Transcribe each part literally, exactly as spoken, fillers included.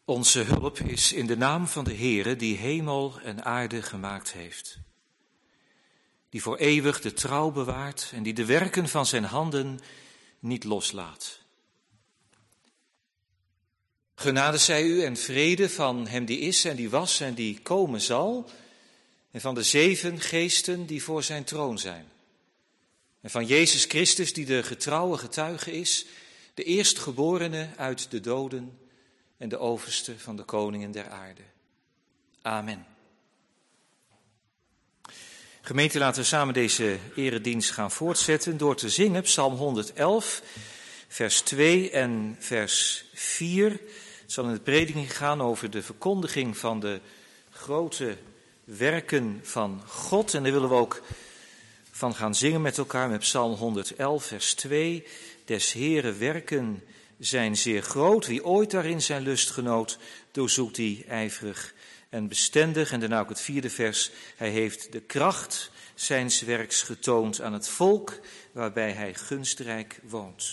Onze hulp is in de naam van de Heere die hemel en aarde gemaakt heeft. Die voor eeuwig de trouw bewaart en die de werken van zijn handen niet loslaat. Genade zij u en vrede van hem die is en die was en die komen zal. En van de zeven geesten die voor zijn troon zijn. En van Jezus Christus die de getrouwe getuige is, de eerstgeborene uit de doden en de overste van de koningen der aarde. Amen. Gemeente, laten we samen deze eredienst gaan voortzetten door te zingen Psalm honderdelf, vers twee en vers vier. Het zal in de prediking gaan over de verkondiging van de grote werken van God. En daar willen we ook van gaan zingen met elkaar met Psalm honderdelf, vers twee. Des Heere werken zijn zeer groot. Wie ooit daarin zijn lust genoot, doorzoekt die ijverig en bestendig. En daarna ook het vierde vers. Hij heeft de kracht zijns werks getoond aan het volk, waarbij hij gunstrijk woont.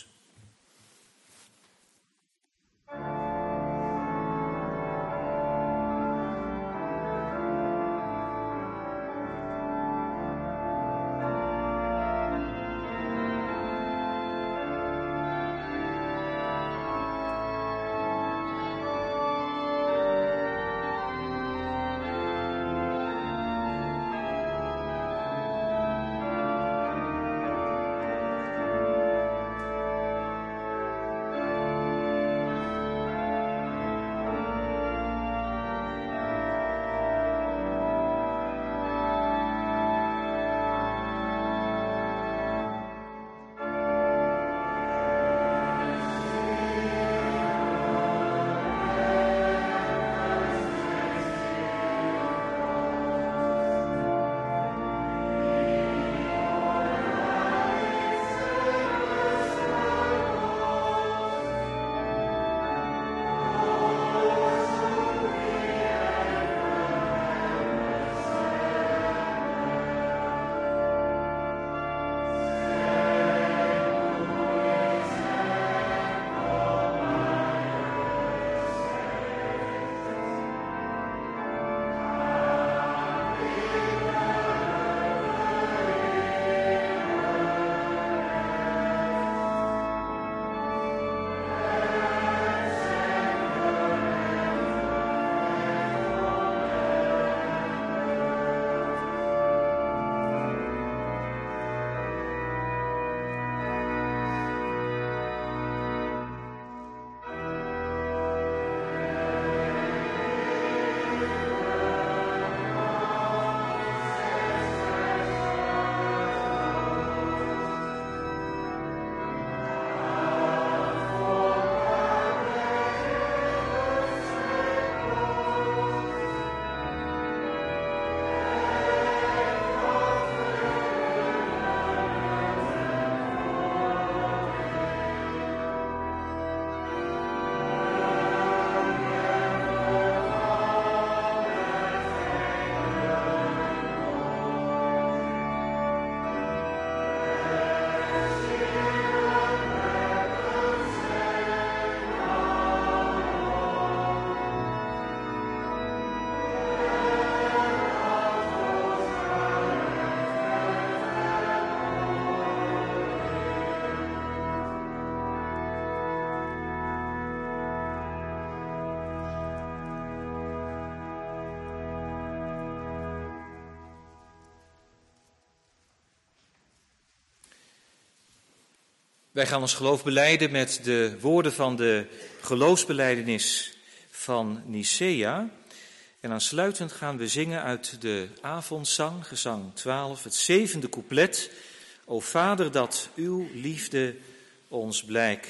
Wij gaan ons geloof belijden met de woorden van de geloofsbelijdenis van Nicea. En aansluitend gaan we zingen uit de avondzang, gezang twaalf, het zevende couplet. O Vader, dat uw liefde ons blijk.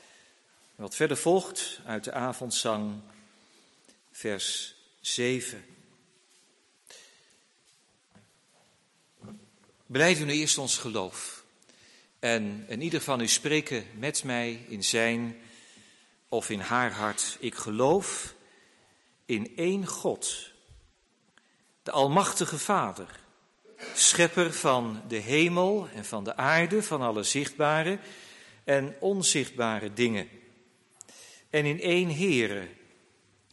Wat verder volgt uit de avondzang, vers zeven. Belijden we nu eerst ons geloof. En in ieder van u spreken met mij in zijn of in haar hart. Ik geloof in één God, de Almachtige Vader, schepper van de hemel en van de aarde, van alle zichtbare en onzichtbare dingen. En in één Heere,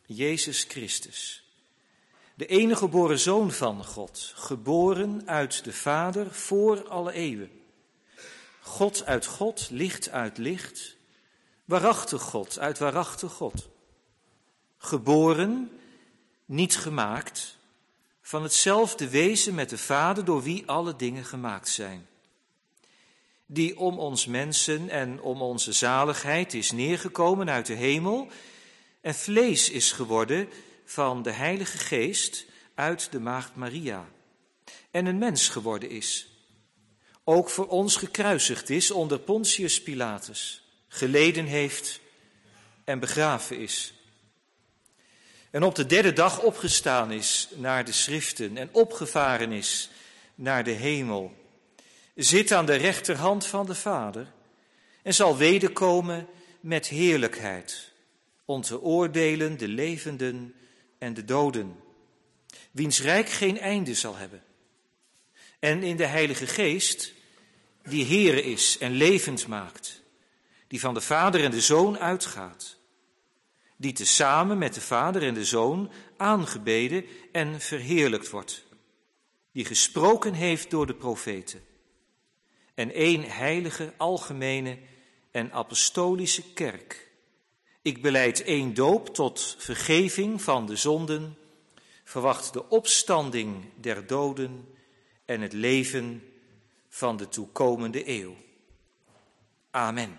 Jezus Christus, de enige geboren Zoon van God, geboren uit de Vader voor alle eeuwen. God uit God, licht uit licht, waarachtig God uit waarachtig God. Geboren, niet gemaakt, van hetzelfde wezen met de Vader door wie alle dingen gemaakt zijn. Die om ons mensen en om onze zaligheid is neergekomen uit de hemel en vlees is geworden van de Heilige Geest uit de maagd Maria en een mens geworden is. Ook voor ons gekruisigd is onder Pontius Pilatus, geleden heeft en begraven is. En op de derde dag opgestaan is naar de schriften en opgevaren is naar de hemel. Zit aan de rechterhand van de Vader en zal wederkomen met heerlijkheid om te oordelen de levenden en de doden, wiens rijk geen einde zal hebben. En in de Heilige Geest, die Heere is en levend maakt, die van de Vader en de Zoon uitgaat, die tezamen met de Vader en de Zoon aangebeden en verheerlijkt wordt, die gesproken heeft door de profeten, en één heilige, algemene en apostolische kerk. Ik belijd één doop tot vergeving van de zonden, verwacht de opstanding der doden en het leven van de toekomende eeuw. Amen.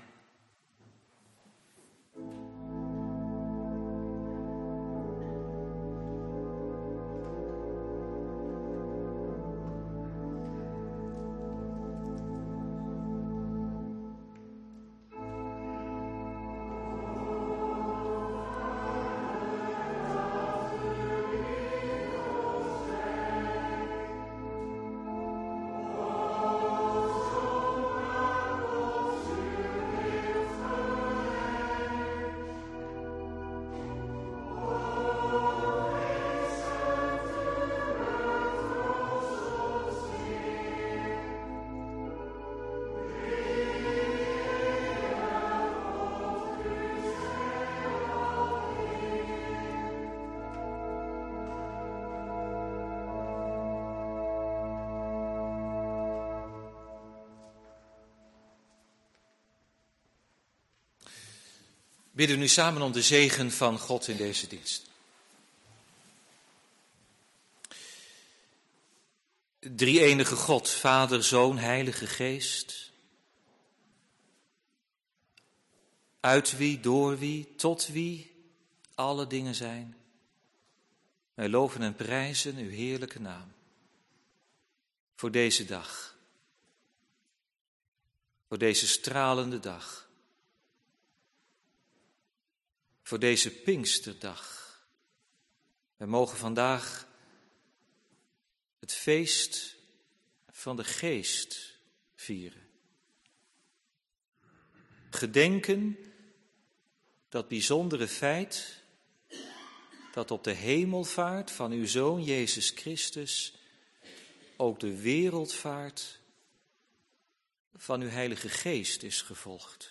Bidden nu samen om de zegen van God in deze dienst. Drie-enige God, Vader, Zoon, Heilige Geest, uit wie, door wie, tot wie alle dingen zijn. Wij loven en prijzen uw heerlijke naam voor deze dag, voor deze stralende dag. Voor deze Pinksterdag. We mogen vandaag het feest van de Geest vieren. Gedenken dat bijzondere feit dat op de hemelvaart van uw Zoon Jezus Christus ook de wereldvaart van uw Heilige Geest is gevolgd.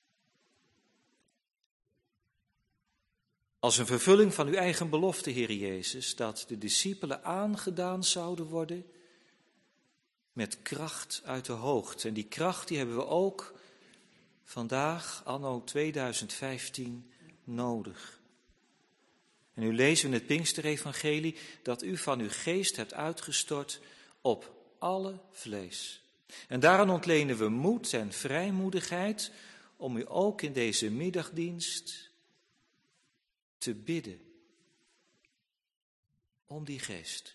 Als een vervulling van uw eigen belofte, Heer Jezus, dat de discipelen aangedaan zouden worden met kracht uit de hoogte. En die kracht die hebben we ook vandaag, anno tweeduizend vijftien, nodig. En nu lezen we in het Pinksterevangelie dat u van uw geest hebt uitgestort op alle vlees. En daaraan ontlenen we moed en vrijmoedigheid om u ook in deze middagdienst te bidden om die geest.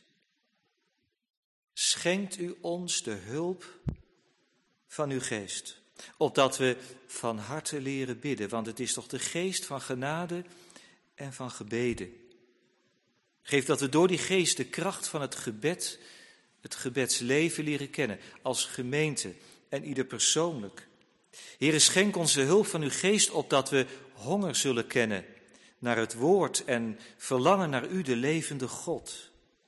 Schenkt u ons de hulp van uw geest, opdat we van harte leren bidden, want het is toch de geest van genade en van gebeden. Geef dat we door die geest de kracht van het gebed, het gebedsleven leren kennen, als gemeente en ieder persoonlijk. Heere, schenk ons de hulp van uw geest, opdat we honger zullen kennen naar het woord en verlangen naar u, de levende God.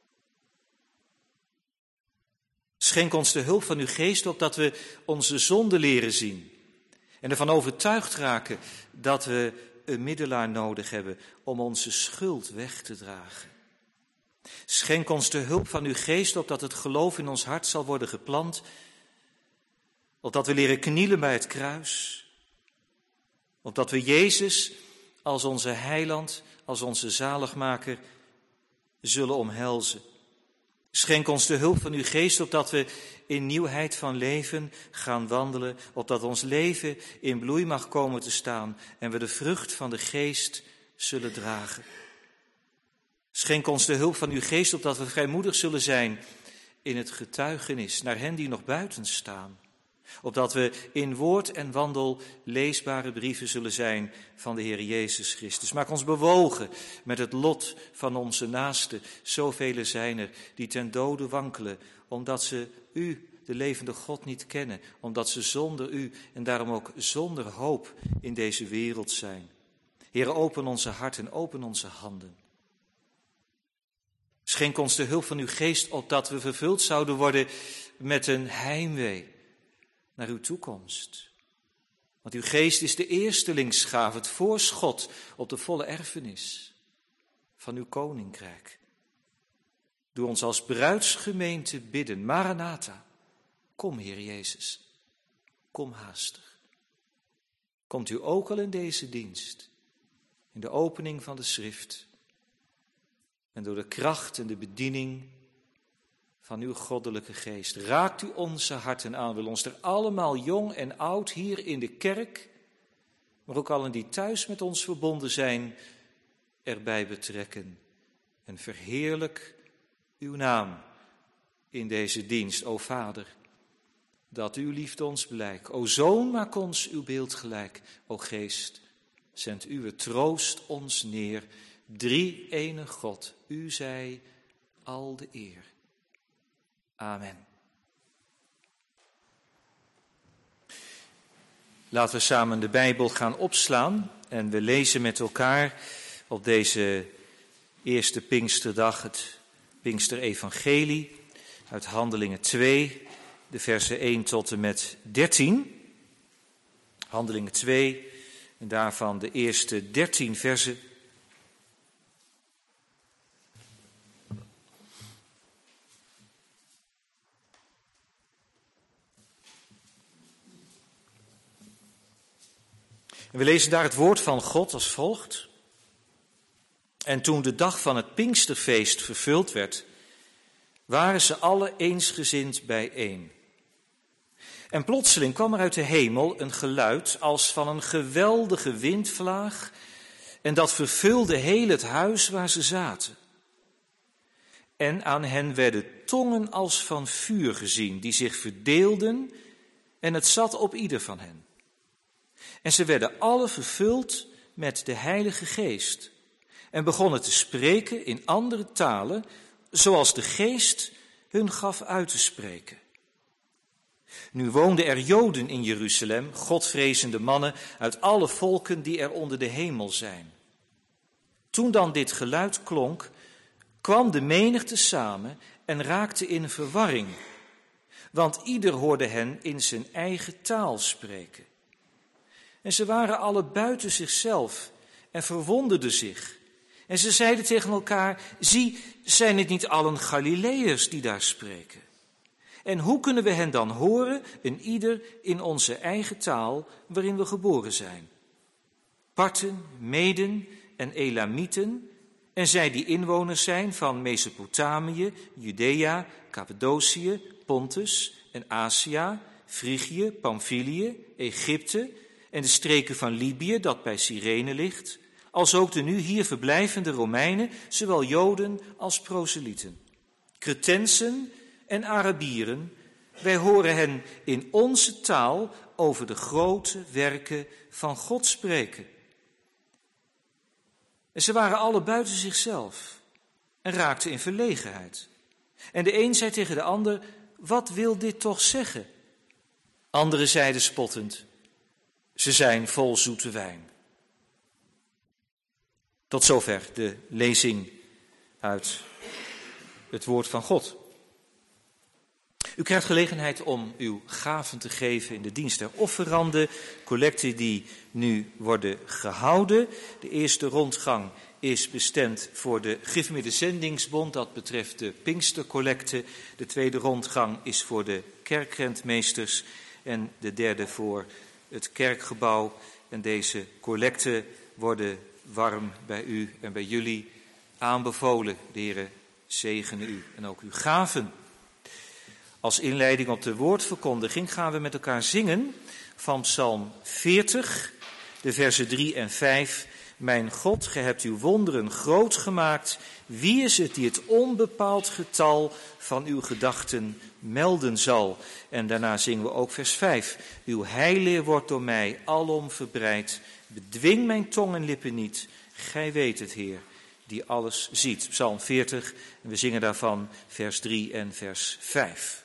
Schenk ons de hulp van uw geest, opdat we onze zonde leren zien en ervan overtuigd raken dat we een middelaar nodig hebben om onze schuld weg te dragen. Schenk ons de hulp van uw geest, opdat het geloof in ons hart zal worden geplant, opdat we leren knielen bij het kruis, opdat we Jezus als onze heiland, als onze zaligmaker zullen omhelzen. Schenk ons de hulp van uw geest, opdat we in nieuwheid van leven gaan wandelen, opdat ons leven in bloei mag komen te staan en we de vrucht van de geest zullen dragen. Schenk ons de hulp van uw geest, opdat we vrijmoedig zullen zijn in het getuigenis naar hen die nog buiten staan. Opdat we in woord en wandel leesbare brieven zullen zijn van de Heer Jezus Christus. Maak ons bewogen met het lot van onze naasten. Zoveel zijn er die ten dode wankelen, omdat ze u, de levende God, niet kennen. Omdat ze zonder u en daarom ook zonder hoop in deze wereld zijn. Heer, open onze harten, open onze handen. Schenk ons de hulp van uw geest, opdat we vervuld zouden worden met een heimwee naar uw toekomst. Want uw geest is de eerstelingsgave, het voorschot op de volle erfenis van uw koninkrijk. Doe ons als bruidsgemeente bidden, Maranatha, kom Heer Jezus, kom haastig. Komt u ook al in deze dienst, in de opening van de schrift en door de kracht en de bediening van uw goddelijke geest. Raakt u onze harten aan, wil ons er allemaal jong en oud hier in de kerk, maar ook allen die thuis met ons verbonden zijn, erbij betrekken. En verheerlijk uw naam in deze dienst, o Vader, dat uw liefde ons blijkt. O Zoon, maak ons uw beeld gelijk. O Geest, zend uw troost ons neer. Drie ene God, u zij al de eer. Amen. Laten we samen de Bijbel gaan opslaan en we lezen met elkaar op deze eerste Pinksterdag het Pinksterevangelie uit Handelingen twee, de versen één tot en met dertien. Handelingen twee en daarvan de eerste dertien versen. En we lezen daar het woord van God als volgt. En toen de dag van het Pinksterfeest vervuld werd, waren ze alle eensgezind bijeen. En plotseling kwam er uit de hemel een geluid als van een geweldige windvlaag, en dat vervulde heel het huis waar ze zaten. En aan hen werden tongen als van vuur gezien, die zich verdeelden, en het zat op ieder van hen. En ze werden alle vervuld met de Heilige Geest en begonnen te spreken in andere talen, zoals de Geest hun gaf uit te spreken. Nu woonden er Joden in Jeruzalem, godvrezende mannen uit alle volken die er onder de hemel zijn. Toen dan dit geluid klonk, kwam de menigte samen en raakte in verwarring, want ieder hoorde hen in zijn eigen taal spreken. En ze waren alle buiten zichzelf en verwonderden zich. En ze zeiden tegen elkaar, zie, zijn het niet allen Galileërs die daar spreken? En hoe kunnen we hen dan horen, een ieder in onze eigen taal waarin we geboren zijn? Parten, Meden en Elamieten, en zij die inwoners zijn van Mesopotamië, Judea, Cappadocië, Pontus en Azië, Frigië, Pamphylië, Egypte en de streken van Libië, dat bij Cyrene ligt, als ook de nu hier verblijvende Romeinen, zowel Joden als proselieten. Cretensen en Arabieren, wij horen hen in onze taal over de grote werken van God spreken. En ze waren alle buiten zichzelf en raakten in verlegenheid. En de een zei tegen de ander, wat wil dit toch zeggen? Anderen zeiden spottend, ze zijn vol zoete wijn. Tot zover de lezing uit het woord van God. U krijgt gelegenheid om uw gaven te geven in de dienst der offeranden, collecten die nu worden gehouden. De eerste rondgang is bestemd voor de Gereformeerde Zendingsbond, dat betreft de Pinkstercollecte. De tweede rondgang is voor de kerkrentmeesters en de derde voor het kerkgebouw. En deze collecten worden warm bij u en bij jullie aanbevolen. De Heere zegene u en ook uw gaven. Als inleiding op de woordverkondiging gaan we met elkaar zingen van Psalm veertig, de versen drie en vijf. Mijn God, gij hebt uw wonderen groot gemaakt. Wie is het die het onbepaald getal van uw gedachten melden zal? En daarna zingen we ook vers vijf. Uw heilleer wordt door mij alom verbreid. Bedwing mijn tong en lippen niet. Gij weet het, Heer, die alles ziet. Psalm veertig, en we zingen daarvan vers drie en vers vijf.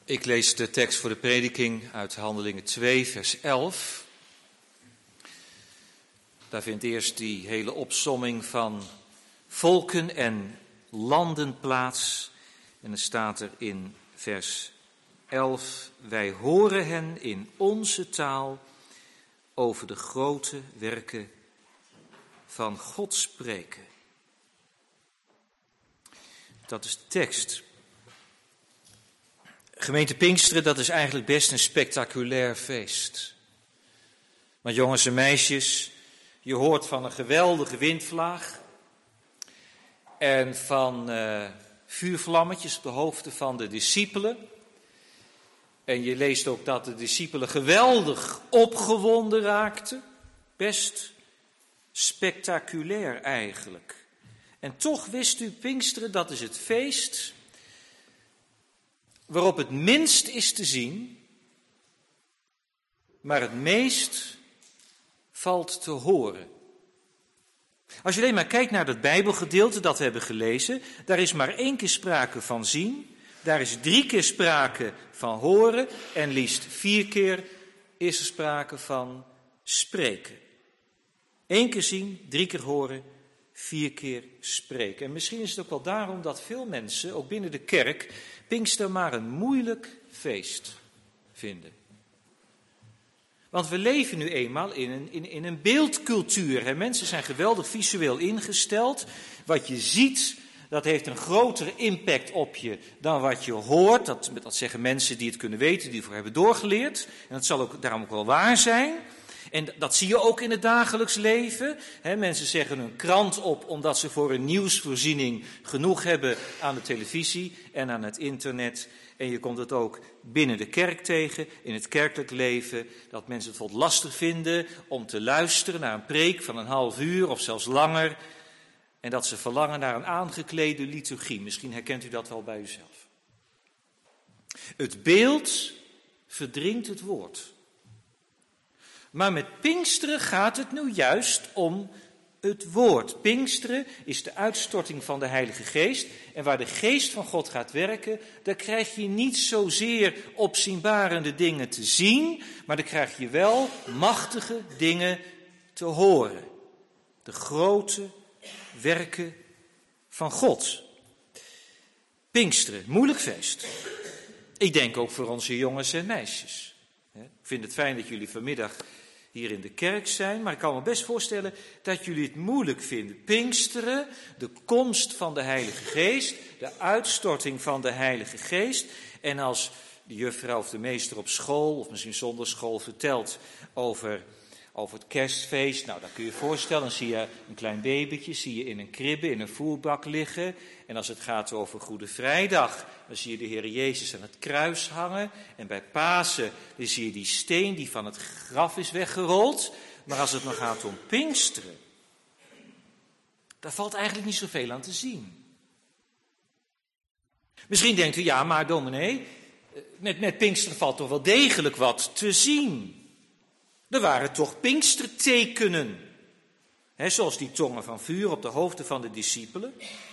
Ik lees de tekst voor de prediking uit Handelingen twee, vers elf. Daar vindt eerst die hele opsomming van volken en landen plaats. En dan staat er in vers elf: wij horen hen in onze taal over de grote werken van God spreken. Dat is de tekst. Gemeente Pinksteren, dat is eigenlijk best een spectaculair feest. Maar jongens en meisjes, je hoort van een geweldige windvlaag en van uh, vuurvlammetjes op de hoofden van de discipelen. En je leest ook dat de discipelen geweldig opgewonden raakten. Best spectaculair eigenlijk. En toch wist u, Pinksteren, dat is het feest waarop het minst is te zien, maar het meest valt te horen. Als je alleen maar kijkt naar dat Bijbelgedeelte dat we hebben gelezen, daar is maar één keer sprake van zien, daar is drie keer sprake van horen en liefst vier keer is er sprake van spreken. Eén keer zien, drie keer horen, vier keer spreken. En misschien is het ook wel daarom dat veel mensen, ook binnen de kerk, Pinkster maar een moeilijk feest vinden. Want we leven nu eenmaal in een, in, in een beeldcultuur. Hè? Mensen zijn geweldig visueel ingesteld. Wat je ziet, dat heeft een grotere impact op je dan wat je hoort. Dat, dat zeggen mensen die het kunnen weten, die ervoor hebben doorgeleerd. En dat zal ook, daarom ook wel waar zijn. En dat zie je ook in het dagelijks leven. He, mensen zeggen een krant op omdat ze voor een nieuwsvoorziening genoeg hebben aan de televisie en aan het internet. En je komt het ook binnen de kerk tegen, in het kerkelijk leven, dat mensen het wat lastig vinden om te luisteren naar een preek van een half uur of zelfs langer. En dat ze verlangen naar een aangeklede liturgie. Misschien herkent u dat wel bij uzelf. Het beeld verdringt het woord. Maar met Pinksteren gaat het nu juist om het woord. Pinksteren is de uitstorting van de Heilige Geest. En waar de Geest van God gaat werken, daar krijg je niet zozeer opzienbarende dingen te zien, maar dan krijg je wel machtige dingen te horen. De grote werken van God. Pinksteren, moeilijk feest. Ik denk ook voor onze jongens en meisjes. Ik vind het fijn dat jullie vanmiddag hier in de kerk zijn, maar ik kan me best voorstellen dat jullie het moeilijk vinden. Pinksteren, de komst van de Heilige Geest, de uitstorting van de Heilige Geest. En als de juffrouw of de meester op school, of misschien zonder school, vertelt over, over het kerstfeest, nou, dan kun je je voorstellen, dan zie je een klein babytje, zie je in een kribbe, in een voerbak liggen. En als het gaat over Goede Vrijdag, dan zie je de Heer Jezus aan het kruis hangen. En bij Pasen, dan zie je die steen die van het graf is weggerold. Maar als het nog gaat om Pinksteren, daar valt eigenlijk niet zoveel aan te zien. Misschien denkt u, ja, maar dominee, met, met Pinksteren valt toch wel degelijk wat te zien. Er waren toch Pinkstertekenen, hè, zoals die tongen van vuur op de hoofden van de discipelen.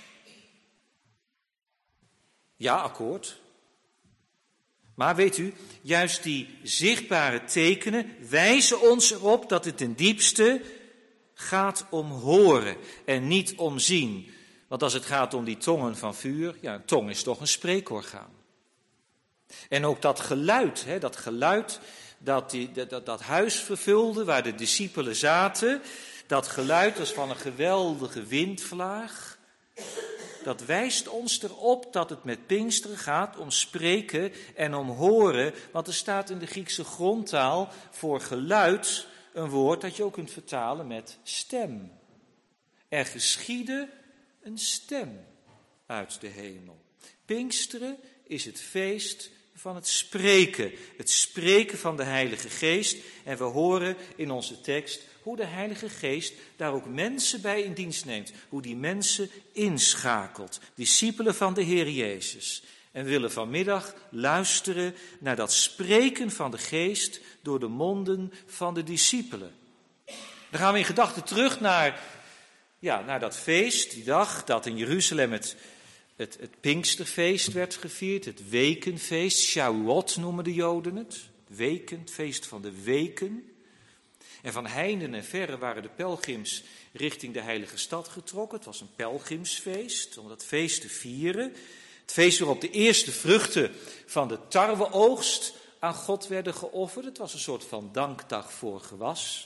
Ja, akkoord. Maar weet u, juist die zichtbare tekenen wijzen ons erop dat het ten diepste gaat om horen en niet om zien. Want als het gaat om die tongen van vuur, ja, een tong is toch een spreekorgaan. En ook dat geluid, hè, dat geluid dat, die, dat dat huis vervulde waar de discipelen zaten, dat geluid was van een geweldige windvlaag. Dat wijst ons erop dat het met Pinksteren gaat om spreken en om horen. Want er staat in de Griekse grondtaal voor geluid een woord dat je ook kunt vertalen met stem. Er geschiedde een stem uit de hemel. Pinksteren is het feest van het spreken. Het spreken van de Heilige Geest. En we horen in onze tekst hoe de Heilige Geest daar ook mensen bij in dienst neemt. Hoe die mensen inschakelt. Discipelen van de Heer Jezus. En we willen vanmiddag luisteren naar dat spreken van de Geest door de monden van de discipelen. Dan gaan we in gedachten terug naar, ja, naar dat feest, die dag dat in Jeruzalem het Het, het Pinksterfeest werd gevierd, het wekenfeest, Shavuot noemen de Joden het. Weken, het feest van de weken. En van heinde en verre waren de pelgrims richting de heilige stad getrokken. Het was een pelgrimsfeest, om dat feest te vieren. Het feest waarop de eerste vruchten van de tarweoogst aan God werden geofferd. Het was een soort van dankdag voor gewas.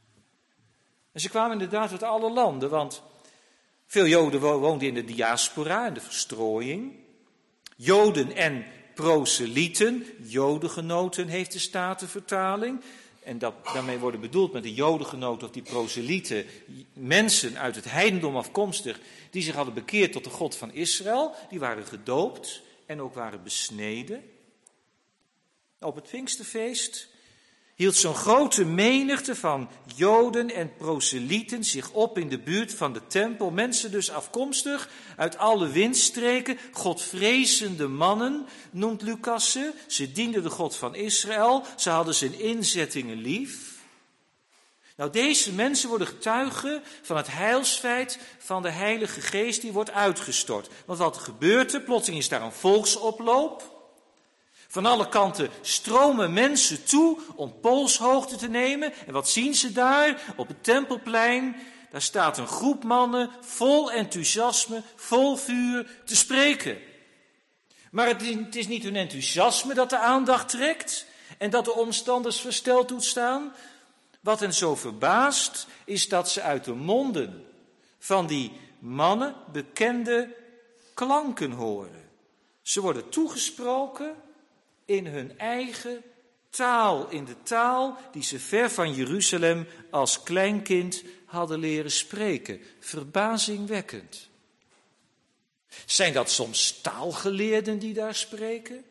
En ze kwamen inderdaad uit alle landen, want veel Joden woonden in de diaspora, in de verstrooiing. Joden en proselieten, Jodengenoten heeft de Statenvertaling. En dat, daarmee worden bedoeld met de Jodengenoten of die proselieten mensen uit het heidendom afkomstig die zich hadden bekeerd tot de God van Israël. Die waren gedoopt en ook waren besneden. Op het Pinksterfeest hield zo'n grote menigte van Joden en proselieten zich op in de buurt van de tempel. Mensen dus afkomstig uit alle windstreken, godvrezende mannen, noemt Lucas ze. Ze dienden de God van Israël, ze hadden zijn inzettingen lief. Nou, deze mensen worden getuigen van het heilsfeit van de Heilige Geest die wordt uitgestort. Want wat gebeurt er? Plotseling is daar een volksoploop. Van alle kanten stromen mensen toe om polshoogte te nemen. En wat zien ze daar? Op het Tempelplein, daar staat een groep mannen vol enthousiasme, vol vuur te spreken. Maar het is niet hun enthousiasme dat de aandacht trekt en dat de omstanders versteld doet staan. Wat hen zo verbaast is dat ze uit de monden van die mannen bekende klanken horen. Ze worden toegesproken in hun eigen taal, in de taal die ze ver van Jeruzalem als kleinkind hadden leren spreken. Verbazingwekkend. Zijn dat soms taalgeleerden die daar spreken?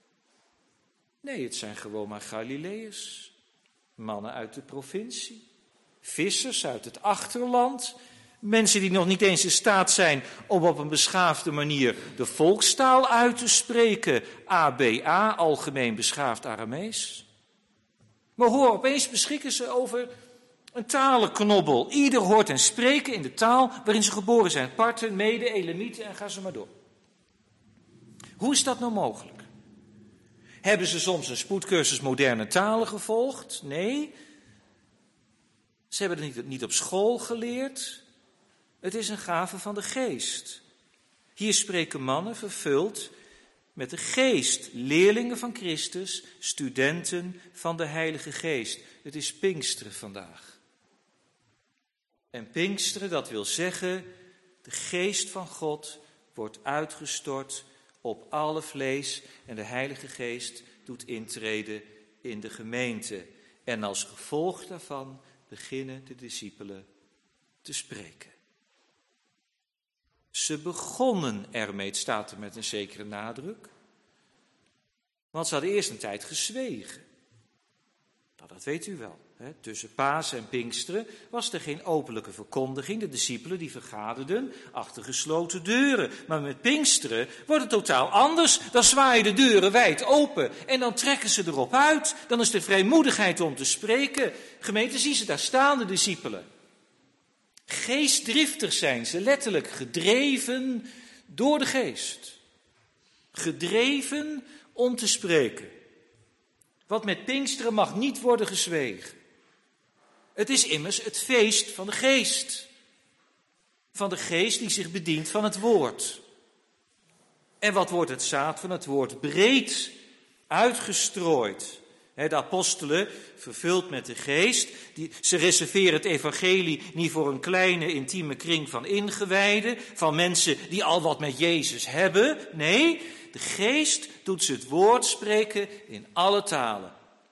Nee, het zijn gewoon maar Galileërs, mannen uit de provincie, vissers uit het achterland, mensen die nog niet eens in staat zijn om op een beschaafde manier de volkstaal uit te spreken. A B A, algemeen beschaafd Aramees. Maar hoor, opeens beschikken ze over een talenknobbel. Ieder hoort hen spreken in de taal waarin ze geboren zijn. Parten, Mede, Elamieten en ga ze maar door. Hoe is dat nou mogelijk? Hebben ze soms een spoedcursus moderne talen gevolgd? Nee. Ze hebben het niet, niet op school geleerd. Het is een gave van de geest. Hier spreken mannen vervuld met de geest. Leerlingen van Christus, studenten van de Heilige Geest. Het is Pinksteren vandaag. En Pinksteren, dat wil zeggen, de geest van God wordt uitgestort op alle vlees. En de Heilige Geest doet intreden in de gemeente. En als gevolg daarvan beginnen de discipelen te spreken. Ze begonnen ermee, het staat er met een zekere nadruk. Want ze hadden eerst een tijd gezwegen. Nou, dat weet u wel. Hè? Tussen Pasen en Pinksteren was er geen openlijke verkondiging. De discipelen die vergaderden achter gesloten deuren. Maar met Pinksteren wordt het totaal anders. Dan zwaaien de deuren wijd open en dan trekken ze erop uit. Dan is er vrijmoedigheid om te spreken. Gemeente, zie ze daar staan, de discipelen. Geestdriftig zijn ze, letterlijk gedreven door de geest. Gedreven om te spreken. Want met Pinksteren mag niet worden gezwegen. Het is immers het feest van de geest. Van de geest die zich bedient van het woord. En wat wordt het zaad van het woord? Breed uitgestrooid. De apostelen, vervuld met de geest, die, ze reserveren het evangelie niet voor een kleine intieme kring van ingewijden, van mensen die al wat met Jezus hebben. Nee, de geest doet ze het woord spreken in alle talen.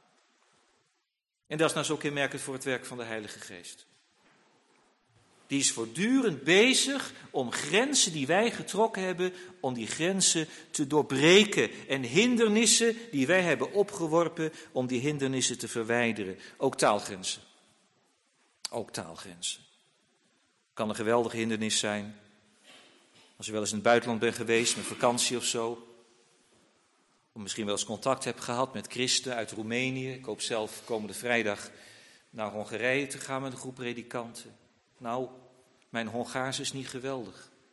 En dat is nou zo kenmerkend voor het werk van de Heilige Geest. Die is voortdurend bezig om grenzen die wij getrokken hebben, om die grenzen te doorbreken. En hindernissen die wij hebben opgeworpen, om die hindernissen te verwijderen. Ook taalgrenzen. Ook taalgrenzen. Kan een geweldige hindernis zijn. Als u wel eens in het buitenland bent geweest, met vakantie of zo. Of misschien wel eens contact hebt gehad met christenen uit Roemenië. Ik hoop zelf komende vrijdag naar Hongarije te gaan met een groep predikanten. Nou, mijn Hongaars is niet geweldig.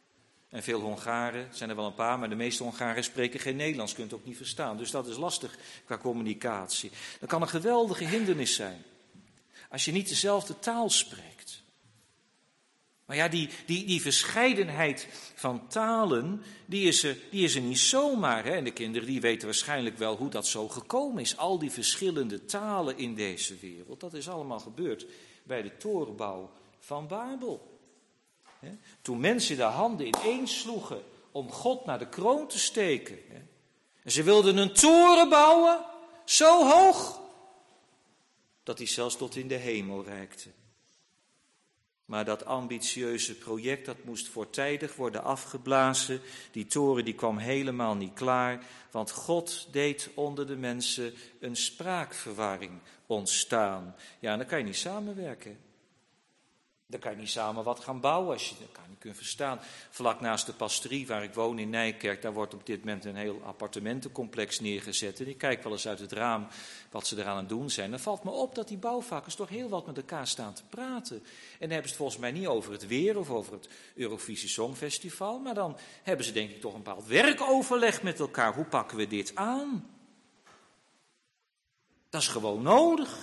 En veel Hongaren, zijn er wel een paar, maar de meeste Hongaren spreken geen Nederlands, kunt het ook niet verstaan. Dus dat is lastig qua communicatie. Dat kan een geweldige hindernis zijn, als je niet dezelfde taal spreekt. Maar ja, die, die, die verscheidenheid van talen, die is er, die is er niet zomaar. Hè? En de kinderen die weten waarschijnlijk wel hoe dat zo gekomen is. Al die verschillende talen in deze wereld, dat is allemaal gebeurd bij de torenbouw van Babel. Hè? Toen mensen de handen ineens sloegen om God naar de kroon te steken. Hè? En ze wilden een toren bouwen, zo hoog, dat die zelfs tot in de hemel reikte. Maar dat ambitieuze project, dat moest voortijdig worden afgeblazen. Die toren die kwam helemaal niet klaar, want God deed onder de mensen een spraakverwarring ontstaan. Ja, en dan kan je niet samenwerken. Dan kan je niet samen wat gaan bouwen als je elkaar niet kunt verstaan. Vlak naast de pastorie waar ik woon in Nijkerk, daar wordt op dit moment een heel appartementencomplex neergezet. En ik kijk wel eens uit het raam wat ze eraan aan het doen zijn. Dan valt me op dat die bouwvakkers toch heel wat met elkaar staan te praten. En dan hebben ze het volgens mij niet over het weer of over het Eurovisie Songfestival. Maar dan hebben ze denk ik toch een bepaald werkoverleg met elkaar. Hoe pakken we dit aan? Dat is gewoon nodig.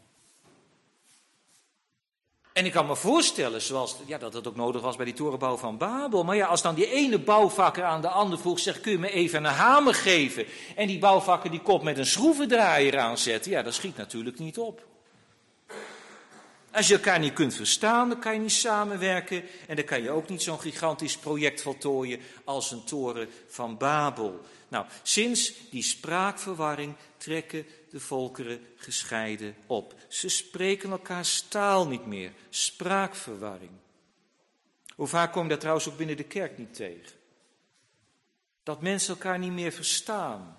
En ik kan me voorstellen zoals, ja, dat het ook nodig was bij die torenbouw van Babel. Maar ja, als dan die ene bouwvakker aan de ander vroeg, zegt, kun je me even een hamer geven? En die bouwvakker die kop met een schroevendraaier aanzetten, ja, dat schiet natuurlijk niet op. Als je elkaar niet kunt verstaan, dan kan je niet samenwerken. En dan kan je ook niet zo'n gigantisch project voltooien als een toren van Babel. Nou, sinds die spraakverwarring trekken de volkeren gescheiden op. Ze spreken elkaars taal niet meer. Spraakverwarring. Hoe vaak kom je dat trouwens ook binnen de kerk niet tegen? Dat mensen elkaar niet meer verstaan.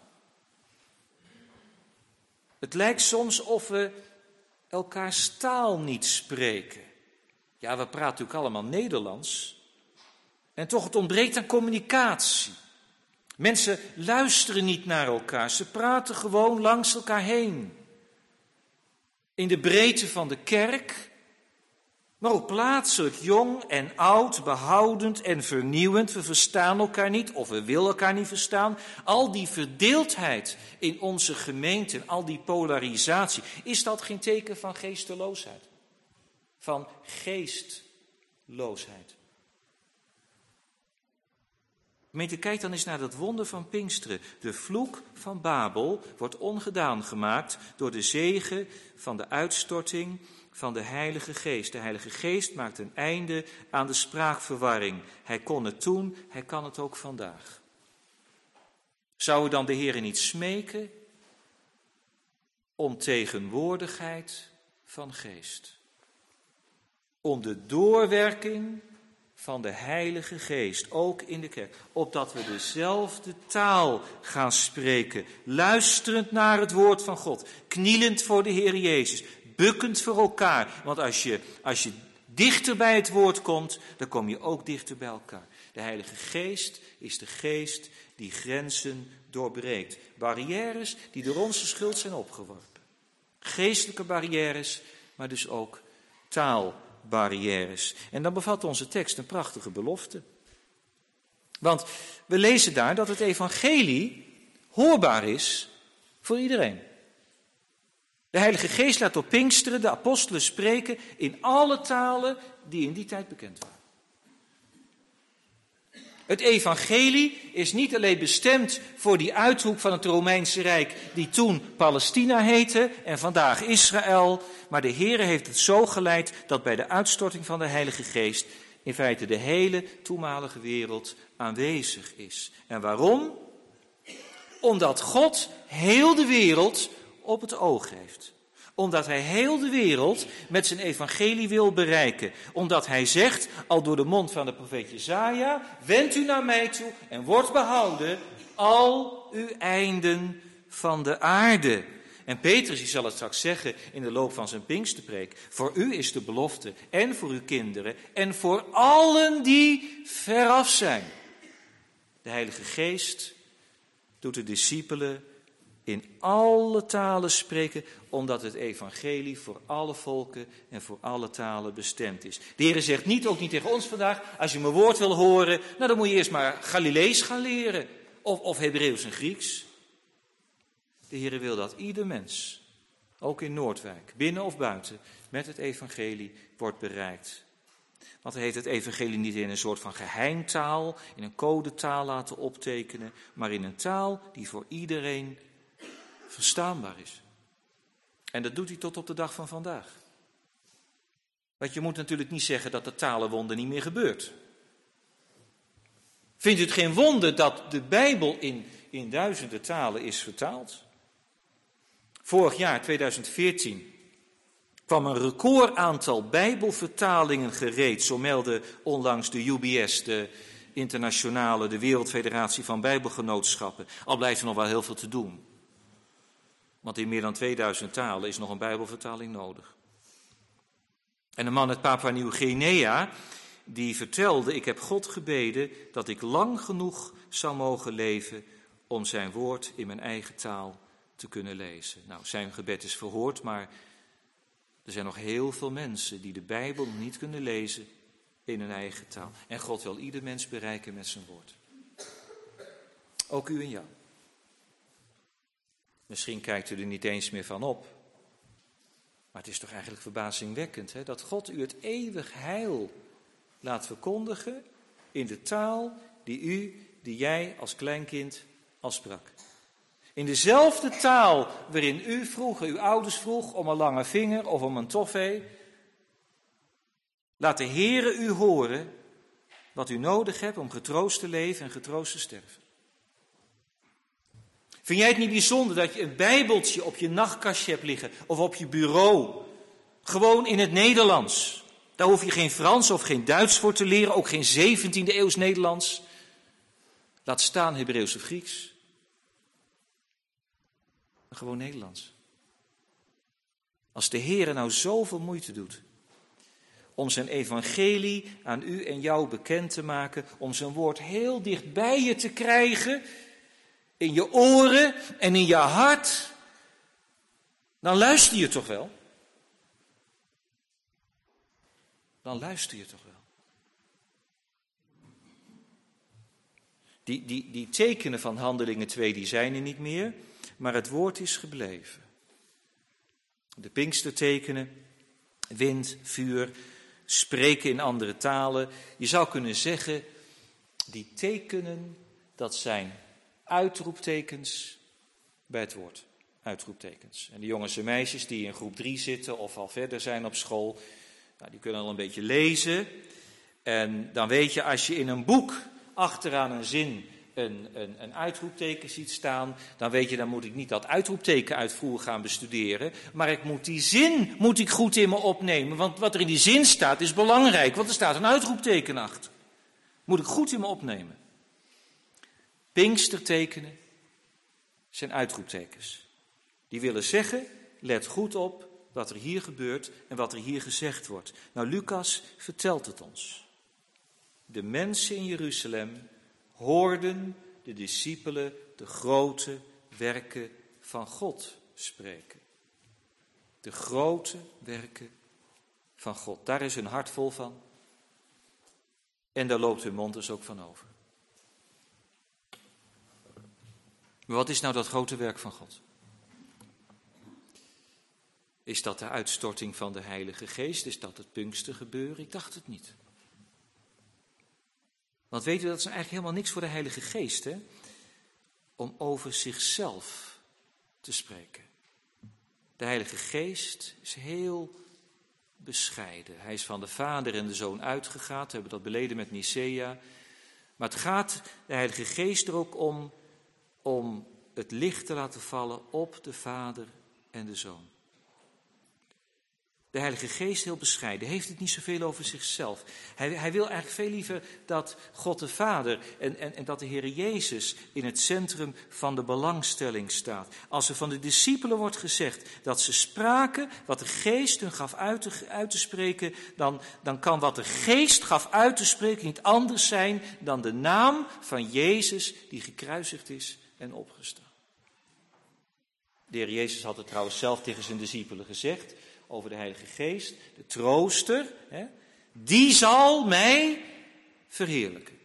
Het lijkt soms of we elkaars taal niet spreken. Ja, we praten natuurlijk allemaal Nederlands. En toch, het ontbreekt aan communicatie. Mensen luisteren niet naar elkaar. Ze praten gewoon langs elkaar heen. In de breedte van de kerk, maar ook plaatselijk jong en oud, behoudend en vernieuwend. We verstaan elkaar niet of we willen elkaar niet verstaan. Al die verdeeldheid in onze gemeente en al die polarisatie, is dat geen teken van geesteloosheid? Van geestloosheid. Gemeente, kijk dan eens naar dat wonder van Pinksteren. De vloek van Babel wordt ongedaan gemaakt door de zegen van de uitstorting van de Heilige Geest. De Heilige Geest maakt een einde aan de spraakverwarring. Hij kon het toen, hij kan het ook vandaag. Zou we dan de Heer niet smeken om tegenwoordigheid van geest? Om de doorwerking van de Heilige Geest, ook in de kerk, opdat we dezelfde taal gaan spreken, luisterend naar het woord van God, knielend voor de Heer Jezus, bukkend voor elkaar. Want als je, als je dichter bij het woord komt, dan kom je ook dichter bij elkaar. De Heilige Geest is de geest die grenzen doorbreekt. Barrières die door onze schuld zijn opgeworpen. Geestelijke barrières, maar dus ook taalbarrières. En dan bevat onze tekst een prachtige belofte. Want we lezen daar dat het evangelie hoorbaar is voor iedereen. De Heilige Geest laat op Pinksteren de apostelen spreken in alle talen die in die tijd bekend waren. Het evangelie is niet alleen bestemd voor die uithoek van het Romeinse Rijk die toen Palestina heette en vandaag Israël, maar de Heere heeft het zo geleid dat bij de uitstorting van de Heilige Geest in feite de hele toenmalige wereld aanwezig is. En waarom? Omdat God heel de wereld op het oog heeft. Omdat hij heel de wereld met zijn evangelie wil bereiken. Omdat hij zegt, al door de mond van de profeet Jesaja, wend u naar mij toe en wordt behouden al uw einden van de aarde. En Petrus die zal het straks zeggen in de loop van zijn Pinksterpreek. Voor u is de belofte en voor uw kinderen en voor allen die veraf zijn. De Heilige Geest doet de discipelen in alle talen spreken, omdat het evangelie voor alle volken en voor alle talen bestemd is. De Heer zegt niet, ook niet tegen ons vandaag, als je mijn woord wil horen, nou dan moet je eerst maar Galilees gaan leren, of, of Hebreeuws en Grieks. De Heer wil dat ieder mens, ook in Noordwijk, binnen of buiten, met het evangelie wordt bereikt. Want hij heeft het evangelie niet in een soort van geheimtaal, in een codetaal laten optekenen, maar in een taal die voor iedereen verstaanbaar is. En dat doet hij tot op de dag van vandaag. Want je moet natuurlijk niet zeggen dat de talenwonder niet meer gebeurt. Vindt u het geen wonder dat de Bijbel in, in duizenden talen is vertaald? Vorig jaar, tweeduizend veertien, kwam een record aantal Bijbelvertalingen gereed. Zo meldde onlangs de U B S, de internationale, de Wereldfederatie van Bijbelgenootschappen. Al blijft er nog wel heel veel te doen. Want in meer dan tweeduizend talen is nog een Bijbelvertaling nodig. En een man uit Papua Nieuw-Guinea, die vertelde, ik heb God gebeden dat ik lang genoeg zou mogen leven om zijn woord in mijn eigen taal te kunnen lezen. Nou, zijn gebed is verhoord, maar er zijn nog heel veel mensen die de Bijbel niet kunnen lezen in hun eigen taal. En God wil ieder mens bereiken met zijn woord. Ook u en jou. Misschien kijkt u er niet eens meer van op. Maar het is toch eigenlijk verbazingwekkend, hè, dat God u het eeuwig heil laat verkondigen in de taal die u, die jij als kleinkind al sprak. In dezelfde taal waarin u vroeger, uw ouders vroeg om een lange vinger of om een toffee. Laat de Heere u horen wat u nodig hebt om getroost te leven en getroost te sterven. Vind jij het niet bijzonder dat je een bijbeltje op je nachtkastje hebt liggen of op je bureau? Gewoon in het Nederlands. Daar hoef je geen Frans of geen Duits voor te leren, ook geen zeventiende eeuws Nederlands. Laat staan Hebreeuws of Grieks. Gewoon Nederlands. Als de Heere nou zoveel moeite doet om zijn evangelie aan u en jou bekend te maken, om zijn woord heel dicht bij je te krijgen, in je oren en in je hart, dan luister je toch wel? Dan luister je toch wel? Die, die, die tekenen van Handelingen twee, die zijn er niet meer, maar het woord is gebleven. De Pinkstertekenen, wind, vuur, spreken in andere talen. Je zou kunnen zeggen, die tekenen, dat zijn uitroeptekens bij het woord. Uitroeptekens. En de jongens en meisjes die in groep drie zitten of al verder zijn op school, nou, die kunnen al een beetje lezen. En dan weet je, als je in een boek achteraan een zin een, een, een uitroepteken ziet staan, dan weet je, dan moet ik niet dat uitroepteken uitvoeren gaan bestuderen, maar ik moet die zin moet ik goed in me opnemen, want wat er in die zin staat is belangrijk, want er staat een uitroepteken achter. Moet ik goed in me opnemen. Pinkstertekenen zijn uitroeptekens. Die willen zeggen, let goed op wat er hier gebeurt en wat er hier gezegd wordt. Nou, Lucas vertelt het ons. De mensen in Jeruzalem hoorden de discipelen de grote werken van God spreken. De grote werken van God. Daar is hun hart vol van. En daar loopt hun mond dus ook van over. Maar wat is nou dat grote werk van God? Is dat de uitstorting van de Heilige Geest? Is dat het Pinkstergebeuren? Ik dacht het niet. Want weet u, dat is eigenlijk helemaal niks voor de Heilige Geest, hè? Om over zichzelf te spreken. De Heilige Geest is heel bescheiden. Hij is van de Vader en de Zoon uitgegaan. We hebben dat beleden met Nicea. Maar het gaat de Heilige Geest er ook om, om het licht te laten vallen op de Vader en de Zoon. De Heilige Geest, heel bescheiden, heeft het niet zoveel over zichzelf. Hij, hij wil eigenlijk veel liever dat God de Vader en, en, en dat de Heer Jezus in het centrum van de belangstelling staat. Als er van de discipelen wordt gezegd dat ze spraken wat de Geest hun gaf uit te, uit te spreken, dan, dan kan wat de Geest gaf uit te spreken niet anders zijn dan de naam van Jezus die gekruisigd is en opgestaan. De Heer Jezus had het trouwens zelf tegen zijn discipelen gezegd over de Heilige Geest. De trooster, hè, die zal mij verheerlijken.